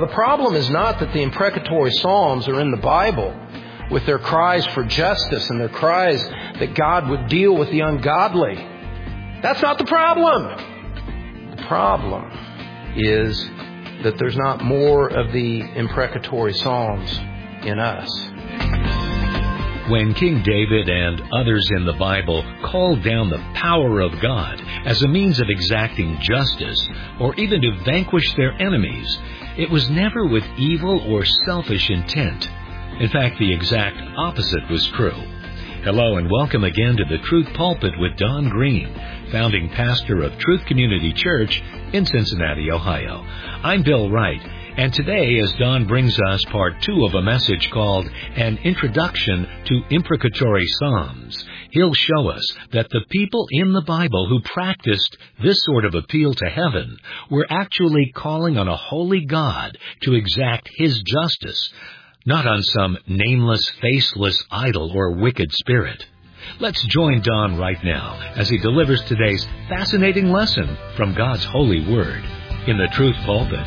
The problem is not that the imprecatory Psalms are in the Bible with their cries for justice and their cries that God would deal with the ungodly. That's not the problem. The problem is that there's not more of the imprecatory Psalms in us. When King David and others in the Bible called down the power of God as a means of exacting justice or even to vanquish their enemies, it was never with evil or selfish intent. In fact, the exact opposite was true. Hello and welcome again to the Truth Pulpit with Don Green, founding pastor of Truth Community Church in Cincinnati, Ohio. I'm Bill Wright, and today as Don brings us part 2 of a message called An Introduction to Imprecatory Psalms, he'll show us that the people in the Bible who practiced this sort of appeal to heaven were actually calling on a holy God to exact His justice, not on some nameless, faceless idol or wicked spirit. Let's join Don right now as he delivers today's fascinating lesson from God's holy word in the Truth Pulpit.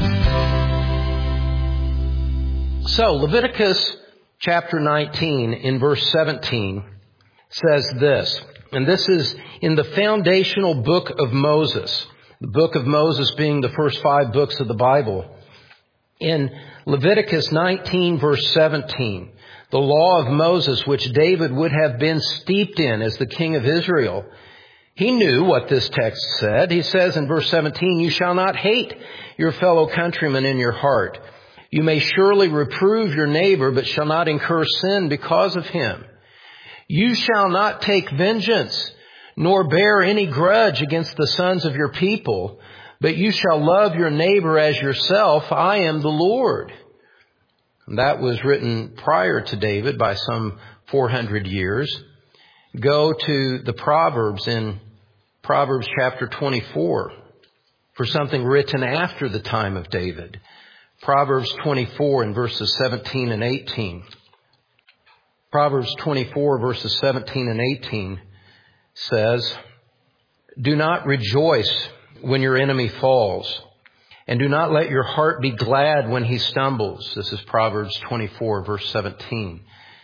So, Leviticus chapter 19 in verse 17 says this, and this is in the foundational book of Moses, the book of Moses being the first 5 books of the Bible. In Leviticus 19 verse 17, the law of Moses, which David would have been steeped in as the king of Israel, he knew what this text said. He says in verse 17, "You shall not hate your fellow countrymen in your heart. You may surely reprove your neighbor, but shall not incur sin because of him. You shall not take vengeance, nor bear any grudge against the sons of your people, but you shall love your neighbor as yourself. I am the Lord." And that was written prior to David by some 400 years. Go to the Proverbs in Proverbs chapter 24 for something written after the time of David. Proverbs 24 in verses 17 and 18. Proverbs 24 verses 17 and 18 says, "Do not rejoice when your enemy falls, and do not let your heart be glad when he stumbles." This is Proverbs 24 verse 17.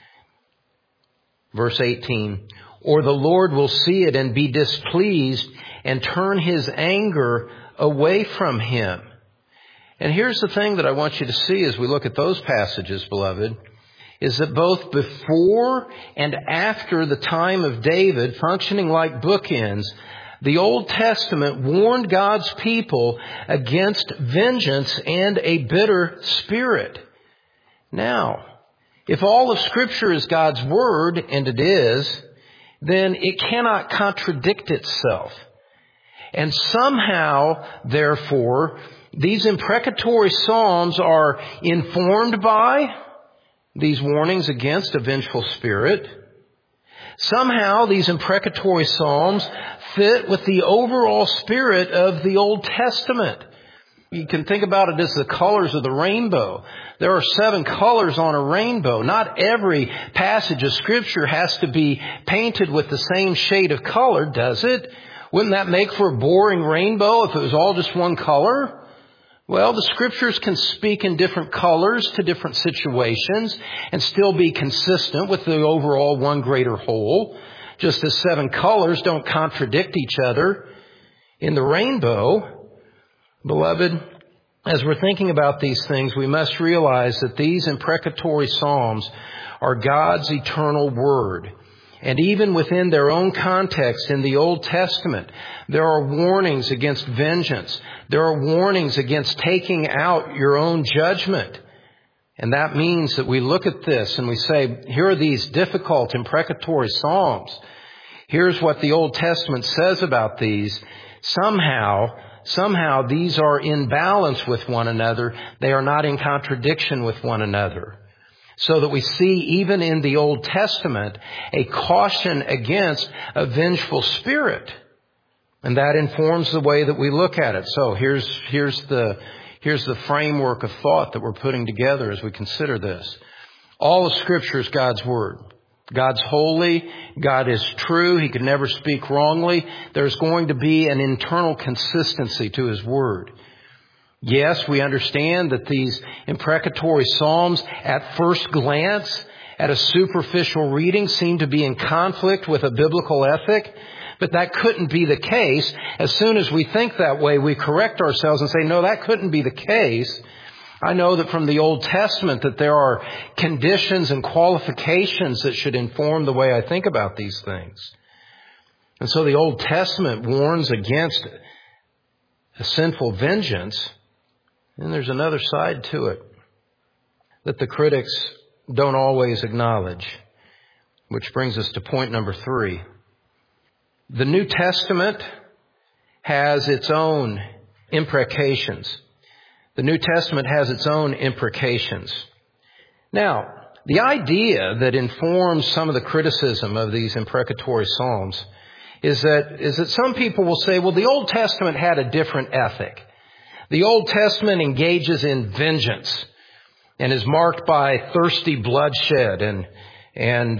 Verse 18, "Or the Lord will see it and be displeased and turn His anger away from him." And here's the thing that I want you to see as we look at those passages, beloved, is that both before and after the time of David, functioning like bookends, the Old Testament warned God's people against vengeance and a bitter spirit. Now, if all of Scripture is God's Word, and it is, then it cannot contradict itself. And somehow, therefore, these imprecatory Psalms are informed by these warnings against a vengeful spirit. Somehow, these imprecatory Psalms fit with the overall spirit of the Old Testament. You can think about it as the colors of the rainbow. There are 7 colors on a rainbow. Not every passage of Scripture has to be painted with the same shade of color, does it? Wouldn't that make for a boring rainbow if it was all just one color? Well, the Scriptures can speak in different colors to different situations and still be consistent with the overall one greater whole, just as 7 colors don't contradict each other in the rainbow. Beloved, as we're thinking about these things, we must realize that these imprecatory Psalms are God's eternal Word. And even within their own context in the Old Testament, there are warnings against vengeance. There are warnings against taking out your own judgment. And that means that we look at this and we say, here are these difficult imprecatory Psalms. Here's what the Old Testament says about these. Somehow these are in balance with one another. They are not in contradiction with one another. So that we see even in the Old Testament a caution against a vengeful spirit. And that informs the way that we look at it. So here's the framework of thought that we're putting together as we consider this. All of Scripture is God's Word. God's holy. God is true. He can never speak wrongly. There's going to be an internal consistency to His Word. Yes, we understand that these imprecatory psalms at first glance, at a superficial reading, seem to be in conflict with a biblical ethic. But that couldn't be the case. As soon as we think that way, we correct ourselves and say, no, that couldn't be the case. I know that from the Old Testament that there are conditions and qualifications that should inform the way I think about these things. And so the Old Testament warns against a sinful vengeance. And there's another side to it that the critics don't always acknowledge, which brings us to point number 3. The New Testament has its own imprecations. The New Testament has its own imprecations. Now, the idea that informs some of the criticism of these imprecatory psalms is that some people will say, well, the Old Testament had a different ethic. The Old Testament engages in vengeance and is marked by thirsty bloodshed and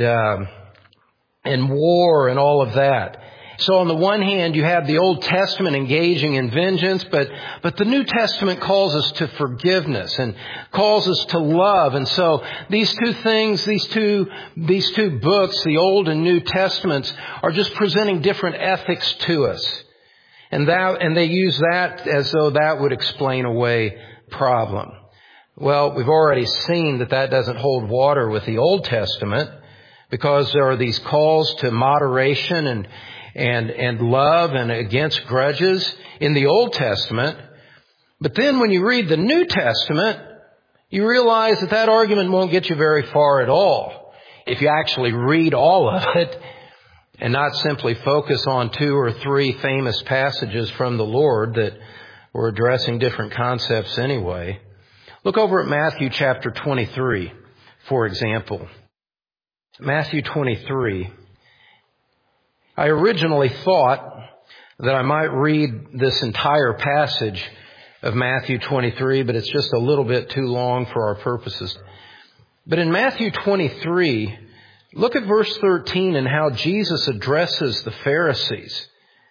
war and all of that. So on the one hand, you have the Old Testament engaging in vengeance, but the New Testament calls us to forgiveness and calls us to love. And so these two things, these two books, the Old and New Testaments, are just presenting different ethics to us. And they use that as though that would explain away problem. Well, we've already seen that doesn't hold water with the Old Testament, because there are these calls to moderation and love and against grudges in the Old Testament. But then when you read the New Testament, you realize that argument won't get you very far at all if you actually read all of it and not simply focus on 2 or 3 famous passages from the Lord that were addressing different concepts anyway. Look over at Matthew chapter 23, for example. Matthew 23. I originally thought that I might read this entire passage of Matthew 23, but it's just a little bit too long for our purposes. But in Matthew 23, look at verse 13 and how Jesus addresses the Pharisees.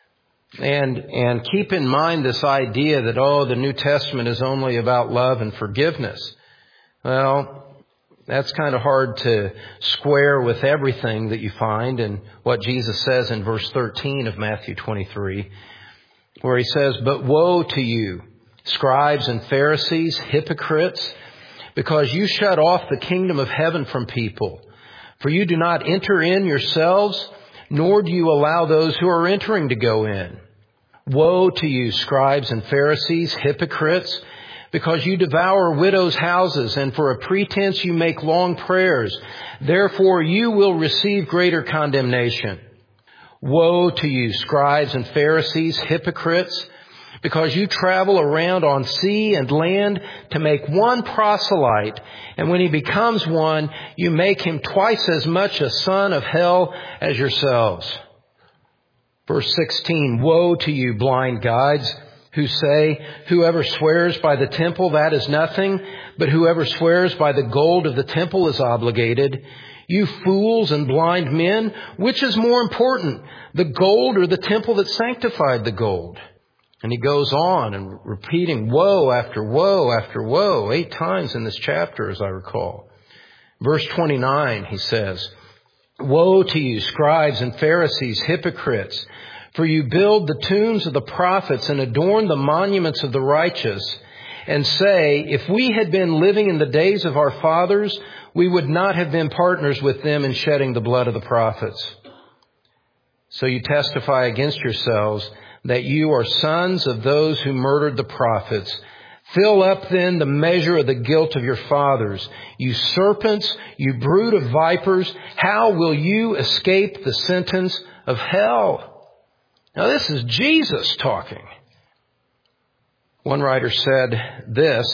And keep in mind this idea that, the New Testament is only about love and forgiveness. Well, that's kind of hard to square with everything that you find in what Jesus says in verse 13 of Matthew 23, where he says, "But woe to you, scribes and Pharisees, hypocrites, because you shut off the kingdom of heaven from people. For you do not enter in yourselves, nor do you allow those who are entering to go in. Woe to you, scribes and Pharisees, hypocrites, because you devour widows' houses, and for a pretense you make long prayers. Therefore you will receive greater condemnation. Woe to you, scribes and Pharisees, hypocrites, because you travel around on sea and land to make one proselyte, and when he becomes one, you make him twice as much a son of hell as yourselves." Verse 16, "Woe to you, blind guides, who say, whoever swears by the temple, that is nothing, but whoever swears by the gold of the temple is obligated. You fools and blind men, which is more important, the gold or the temple that sanctified the gold?" And he goes on and repeating woe after woe after woe, 8 times in this chapter, as I recall. Verse 29, he says, "Woe to you, scribes and Pharisees, hypocrites, for you build the tombs of the prophets and adorn the monuments of the righteous, and say, if we had been living in the days of our fathers, we would not have been partners with them in shedding the blood of the prophets. So you testify against yourselves that you are sons of those who murdered the prophets. Fill up then the measure of the guilt of your fathers. You serpents, you brood of vipers, how will you escape the sentence of hell?" Now this is Jesus talking. One writer said this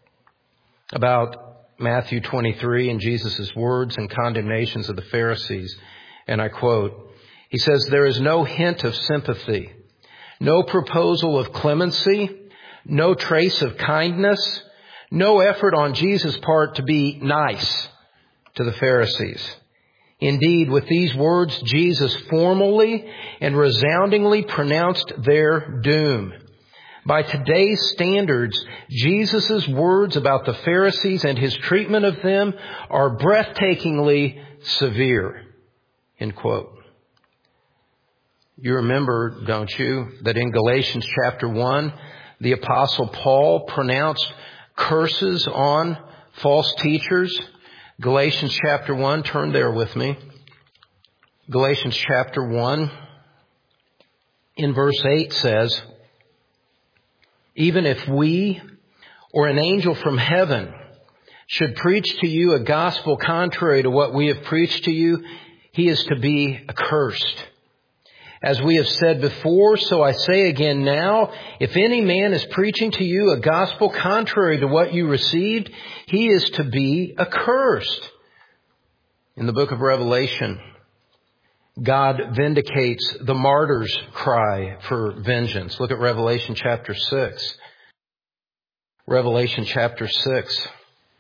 about Matthew 23 and Jesus' words and condemnations of the Pharisees, and I quote, he says, "There is no hint of sympathy, no proposal of clemency, no trace of kindness, no effort on Jesus' part to be nice to the Pharisees. Indeed, with these words, Jesus formally and resoundingly pronounced their doom. By today's standards, Jesus' words about the Pharisees and his treatment of them are breathtakingly severe. End quote. You remember, don't you, that in Galatians chapter 1, the Apostle Paul pronounced curses on false teachers. Galatians chapter 1, turn there with me. Galatians chapter 1, in verse 8 says, even if we or an angel from heaven should preach to you a gospel contrary to what we have preached to you, he is to be accursed. As we have said before, so I say again now, if any man is preaching to you a gospel contrary to what you received, he is to be accursed. In the book of Revelation, God vindicates the martyr's cry for vengeance. Look at Revelation chapter 6. Revelation chapter 6,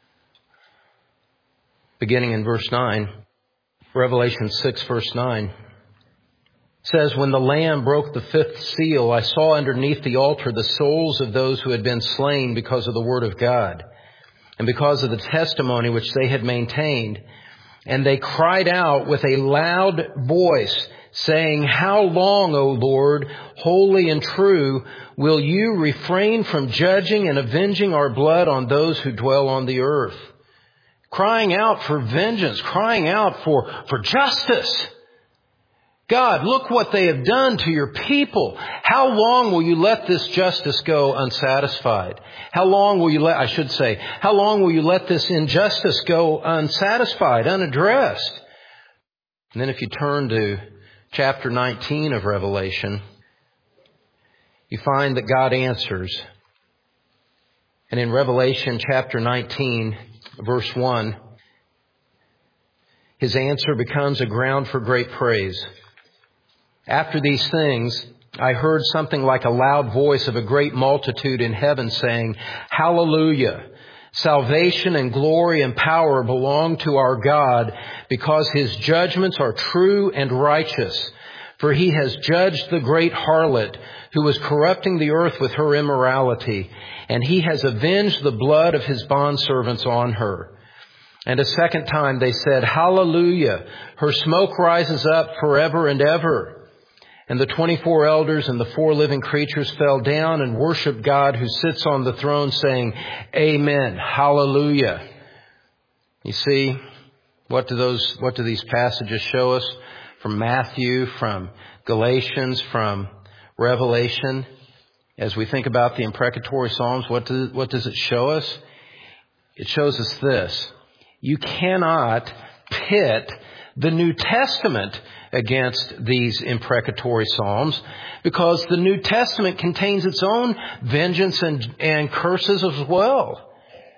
beginning in verse 9. Revelation 6 verse 9 says, when the Lamb broke the fifth seal, I saw underneath the altar the souls of those who had been slain because of the word of God and because of the testimony which they had maintained. And they cried out with a loud voice, saying, how long, O Lord, holy and true, will you refrain from judging and avenging our blood on those who dwell on the earth? Crying out for vengeance, crying out for justice. God, look what they have done to your people. How long will you let this justice go unsatisfied? How long will you let this injustice go unsatisfied, unaddressed? And then if you turn to chapter 19 of Revelation, you find that God answers. And in Revelation chapter 19, verse 1, his answer becomes a ground for great praise. After these things, I heard something like a loud voice of a great multitude in heaven saying, hallelujah! Salvation and glory and power belong to our God because his judgments are true and righteous. For he has judged the great harlot who was corrupting the earth with her immorality, and he has avenged the blood of his bondservants on her. And a second time they said, hallelujah! Her smoke rises up forever and ever. And the 24 elders and the 4 living creatures fell down and worshiped God who sits on the throne, saying, amen, hallelujah. You see, what do these passages show us? From Matthew, from Galatians, from Revelation. As we think about the imprecatory Psalms, what does it show us? It shows us this. You cannot pit the New Testament against these imprecatory Psalms because the New Testament contains its own vengeance and curses as well.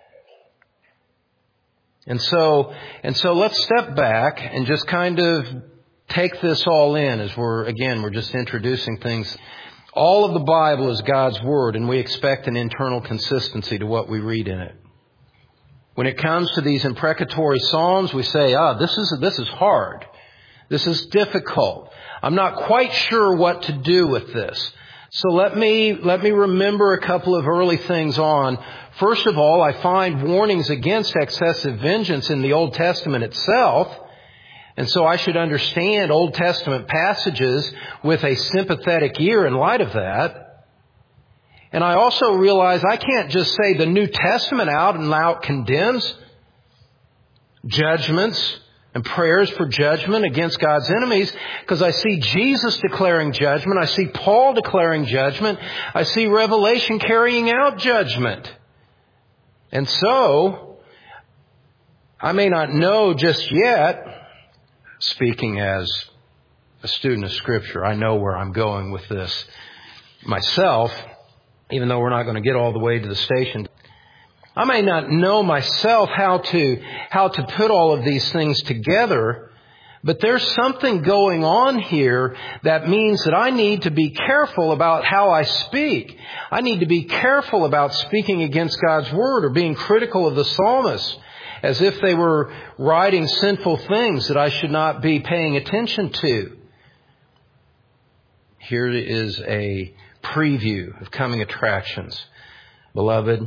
And so let's step back and just kind of take this all in as we're just introducing things. All of the Bible is God's Word, and we expect an internal consistency to what we read in it. When it comes to these imprecatory Psalms, we say, this is hard. This is difficult. I'm not quite sure what to do with this. So let me remember a couple of early things on. First of all, I find warnings against excessive vengeance in the Old Testament itself. And so I should understand Old Testament passages with a sympathetic ear in light of that. And I also realize I can't just say the New Testament out and out condemns judgments and prayers for judgment against God's enemies, because I see Jesus declaring judgment. I see Paul declaring judgment. I see Revelation carrying out judgment. And so, I may not know just yet, speaking as a student of Scripture, I know where I'm going with this myself, even though we're not going to get all the way to the station. I may not know myself how to put all of these things together, but there's something going on here that means that I need to be careful about how I speak. I need to be careful about speaking against God's Word or being critical of the psalmists as if they were writing sinful things that I should not be paying attention to. Here is a preview of coming attractions. Beloved,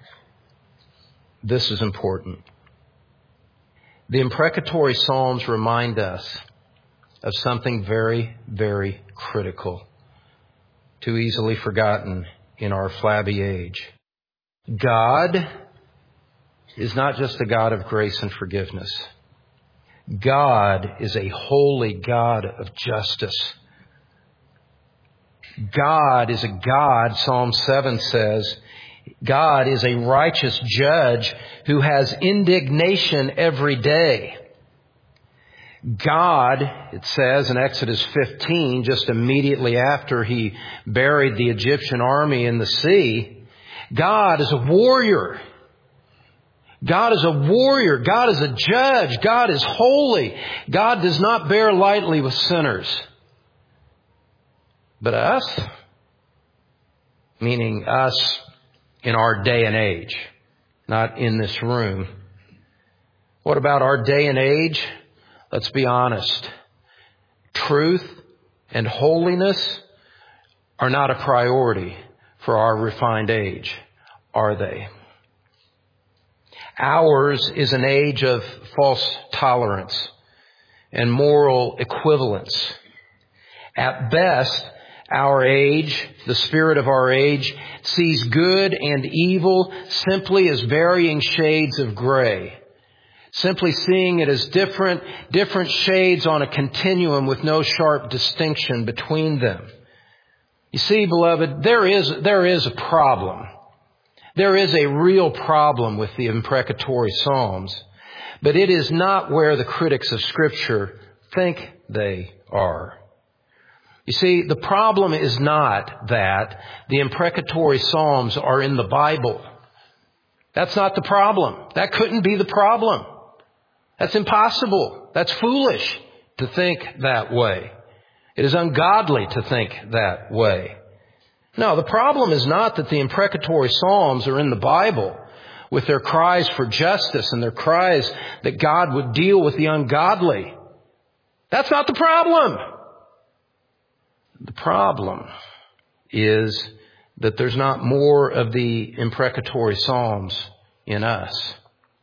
this is important. The imprecatory Psalms remind us of something very, very critical, too easily forgotten in our flabby age. God is not just a God of grace and forgiveness. God is a holy God of justice. God is a God, Psalm 7 says, God is a righteous judge who has indignation every day. God, it says in Exodus 15, just immediately after he buried the Egyptian army in the sea, God is a warrior. God is a warrior. God is a judge. God is holy. God does not bear lightly with sinners. But us, meaning us in our day and age, not in this room. What about our day and age? Let's be honest. Truth and holiness are not a priority for our refined age, are they? Ours is an age of false tolerance and moral equivalence. At best, our age, the spirit of our age, sees good and evil simply as varying shades of gray. Simply seeing it as different shades on a continuum with no sharp distinction between them. You see, beloved, there is a problem. There is a real problem with the imprecatory Psalms, but it is not where the critics of Scripture think they are. You see, the problem is not that the imprecatory Psalms are in the Bible. That's not the problem. That couldn't be the problem. That's impossible. That's foolish to think that way. It is ungodly to think that way. No, the problem is not that the imprecatory Psalms are in the Bible with their cries for justice and their cries that God would deal with the ungodly. That's not the problem. The problem is that there's not more of the imprecatory Psalms in us.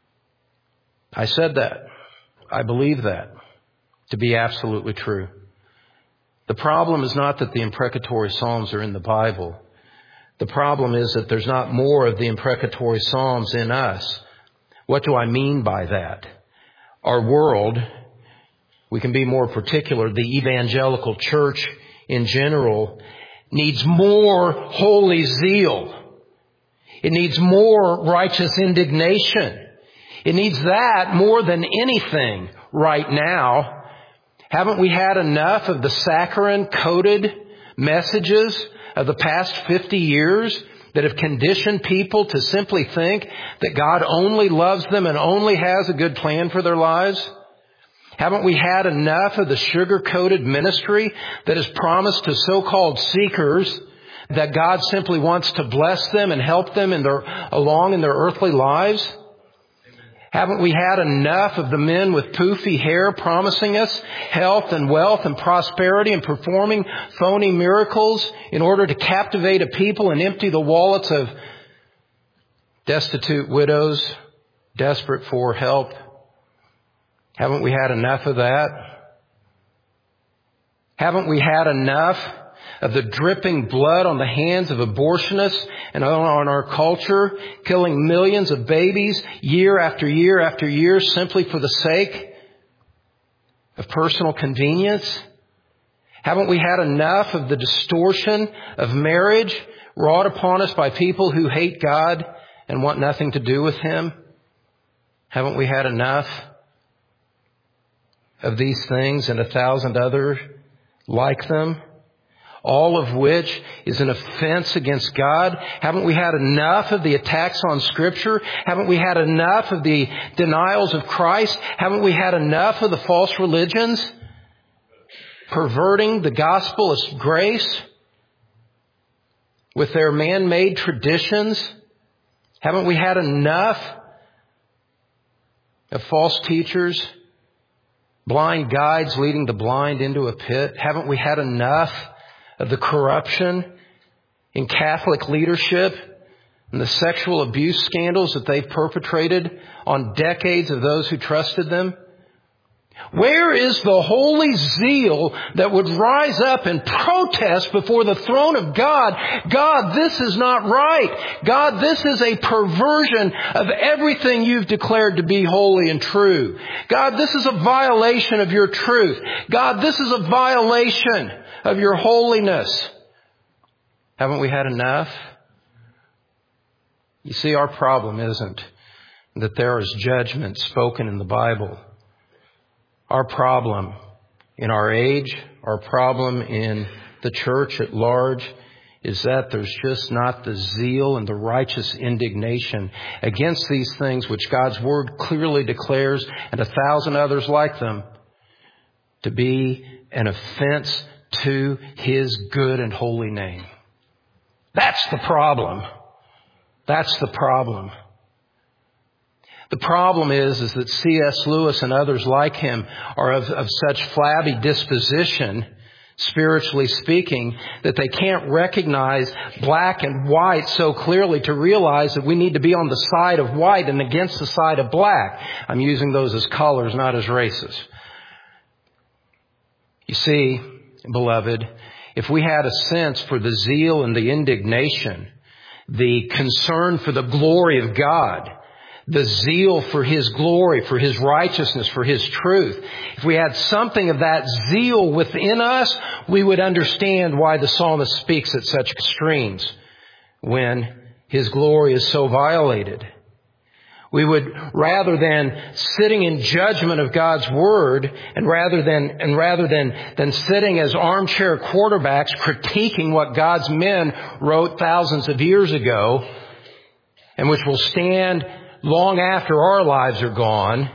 I said that. I believe that to be absolutely true. The problem is not that the imprecatory Psalms are in the Bible. The problem is that there's not more of the imprecatory Psalms in us. What do I mean by that? Our world, we can be more particular, the evangelical church in general, needs more holy zeal. It needs more righteous indignation. It needs that more than anything right now. Haven't we had enough of the saccharine-coated messages of the past 50 years that have conditioned people to simply think that God only loves them and only has a good plan for their lives? Haven't we had enough of the sugar-coated ministry that has promised to so-called seekers that God simply wants to bless them and help them along in their earthly lives? Haven't we had enough of the men with poofy hair promising us health and wealth and prosperity and performing phony miracles in order to captivate a people and empty the wallets of destitute widows desperate for help? Haven't we had enough of that? Haven't we had enough of the dripping blood on the hands of abortionists and on our culture, killing millions of babies year after year after year simply for the sake of personal convenience? Haven't we had enough of the distortion of marriage wrought upon us by people who hate God and want nothing to do with Him? Haven't we had enough of these things and 1,000 other like them? All of which is an offense against God. Haven't we had enough of the attacks on Scripture? Haven't we had enough of the denials of Christ? Haven't we had enough of the false religions perverting the gospel of grace with their man-made traditions? Haven't we had enough of false teachers, blind guides leading the blind into a pit? Haven't we had enough of the corruption in Catholic leadership and the sexual abuse scandals that they've perpetrated on decades of those who trusted them? Where is the holy zeal that would rise up and protest before the throne of God? God, this is not right. God, this is a perversion of everything you've declared to be holy and true. God, this is a violation of your truth. God, this is a violation of your holiness. Haven't we had enough? You see, our problem isn't that there is judgment spoken in the Bible. Our problem in our age, our problem in the church at large, is that there's just not the zeal and the righteous indignation against these things which God's Word clearly declares, and 1,000 others like them, to be an offense to His good and holy name. That's the problem. That's the problem. The problem is that C.S. Lewis and others like him are of such flabby disposition, spiritually speaking, that they can't recognize black and white so clearly to realize that we need to be on the side of white and against the side of black. I'm using those as colors, not as races. You see, beloved, if we had a sense for the zeal and the indignation, the concern for the glory of God, the zeal for His glory, for His righteousness, for His truth. If we had something of that zeal within us, we would understand why the psalmist speaks at such extremes when His glory is so violated. We would, rather than sitting in judgment of God's Word, and rather than sitting as armchair quarterbacks critiquing what God's men wrote thousands of years ago, and which will stand long after our lives are gone,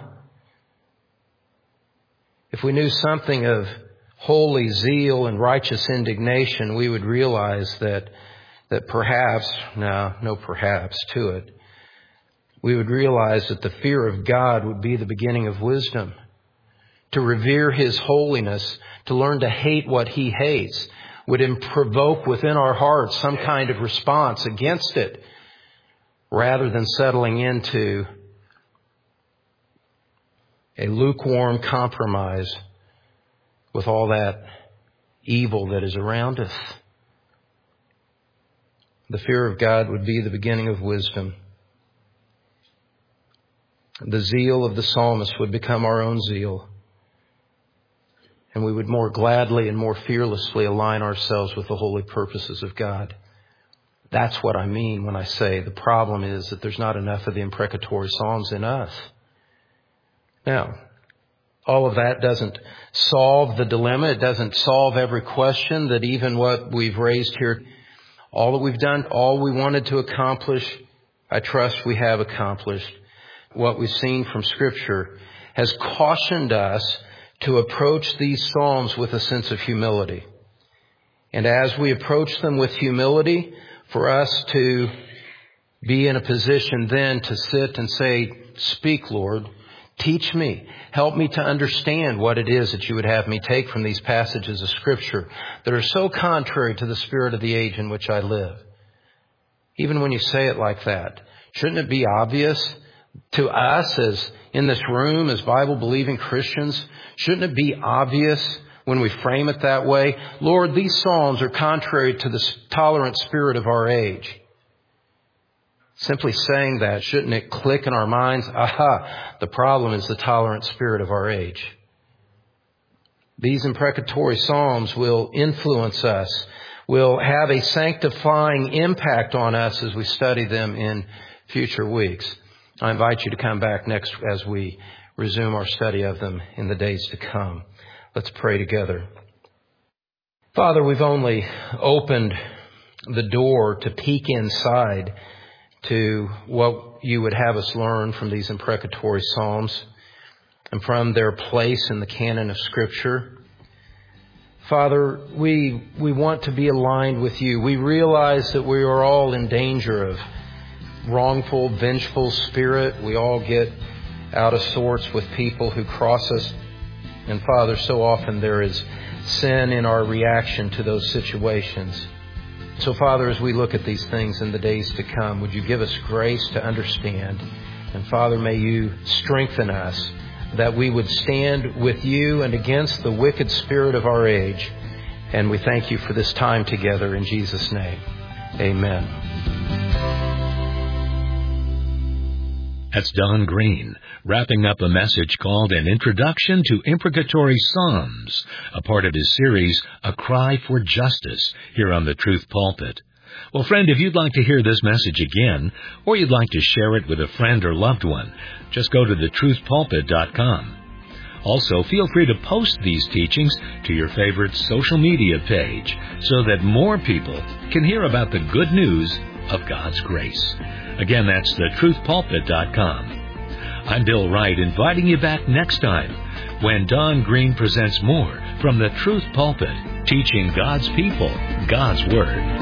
if we knew something of holy zeal and righteous indignation, we would realize that perhaps, no perhaps to it, we would realize that the fear of God would be the beginning of wisdom. To revere His holiness, to learn to hate what He hates, would provoke within our hearts some kind of response against it, rather than settling into a lukewarm compromise with all that evil that is around us. The fear of God would be the beginning of wisdom. The zeal of the psalmist would become our own zeal, and we would more gladly and more fearlessly align ourselves with the holy purposes of God. That's what I mean when I say the problem is that there's not enough of the imprecatory Psalms in us. Now, all of that doesn't solve the dilemma. It doesn't solve every question that even what we've raised here, all that we've done, all we wanted to accomplish, I trust we have accomplished. What we've seen from Scripture has cautioned us to approach these Psalms with a sense of humility. And as we approach them with humility, for us to be in a position then to sit and say, "Speak, Lord, teach me, help me to understand what it is that you would have me take from these passages of Scripture that are so contrary to the spirit of the age in which I live." Even when you say it like that, shouldn't it be obvious to us as in this room, as Bible-believing Christians, shouldn't it be obvious when we frame it that way? Lord, these Psalms are contrary to the tolerant spirit of our age. Simply saying that, shouldn't it click in our minds? Aha, the problem is the tolerant spirit of our age. These imprecatory Psalms will influence us, will have a sanctifying impact on us as we study them in future weeks. I invite you to come back next as we resume our study of them in the days to come. Let's pray together. Father, we've only opened the door to peek inside to what you would have us learn from these imprecatory Psalms and from their place in the canon of Scripture. Father, we want to be aligned with you. We realize that we are all in danger of wrongful, vengeful spirit. We all get out of sorts with people who cross us. And Father, so often there is sin in our reaction to those situations. So, Father, as we look at these things in the days to come, would you give us grace to understand? And, Father, may you strengthen us that we would stand with you and against the wicked spirit of our age. And we thank you for this time together in Jesus' name. Amen. That's Don Green, wrapping up a message called An Introduction to Imprecatory Psalms, a part of his series, A Cry for Justice, here on the Truth Pulpit. Well, friend, if you'd like to hear this message again, or you'd like to share it with a friend or loved one, just go to thetruthpulpit.com. Also, feel free to post these teachings to your favorite social media page so that more people can hear about the good news of God's grace. Again, that's thetruthpulpit.com. I'm Bill Wright, inviting you back next time when Don Green presents more from the Truth Pulpit, teaching God's people God's Word.